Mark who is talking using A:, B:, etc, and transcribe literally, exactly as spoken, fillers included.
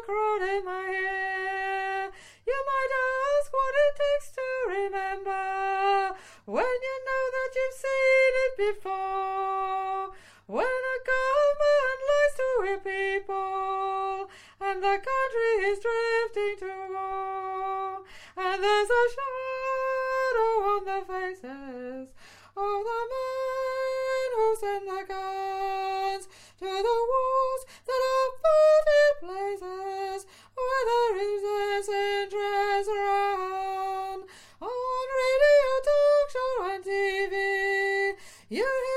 A: crowd in my ear. You might ask what it takes to remember when you know that you've seen it before. When a government lies to her people and the country is drifting to war, and there's a shadow on the faces of the men who send the guns to the wars that are fertile places where there is less interest around. On radio, talk show and T V, you